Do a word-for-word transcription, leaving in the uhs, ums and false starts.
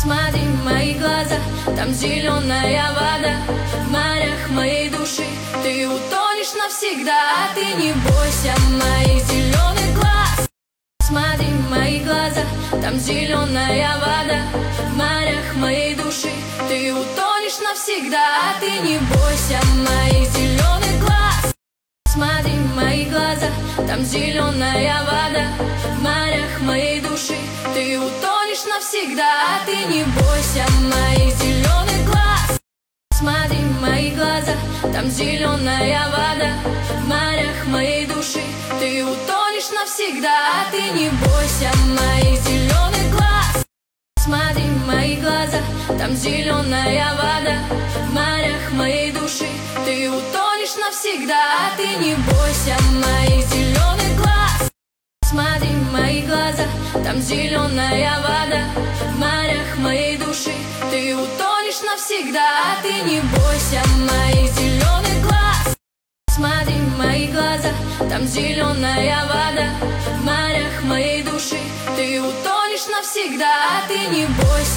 Смотри в мои глаза, там зеленая вода. В морях моей души ты утонешь навсегда. А ты не бойся моих зеленых глаз. Смотри в мои глаза, там зеленая вода. В морях моей души ты утонешь навсегда. А ты не бойся моих зеленых глаз. Смотри в мои глаза, там зеленая вода. В морях моей души ты утонешь навсегда. А ты не бойся моих зеленых глаз. Смотри в мои глаза, там зеленая вода. В морях моей души ты утонешь навсегда. А ты не бойся моих зеленых глаз. Смотри в мои глаза, там зеленая вода. В морях моей души ты утонешь навсегда. А ты не бойся моих зеленых глаз. Смотри в мои глаза, там зеленая вода. В морях моей души ты утонешь навсегда. А ты не бойся моих зеленых глаз. Смотри в мои глаза, там зеленая вода. В морях моей души ты утонешь навсегда. А ты не бойся.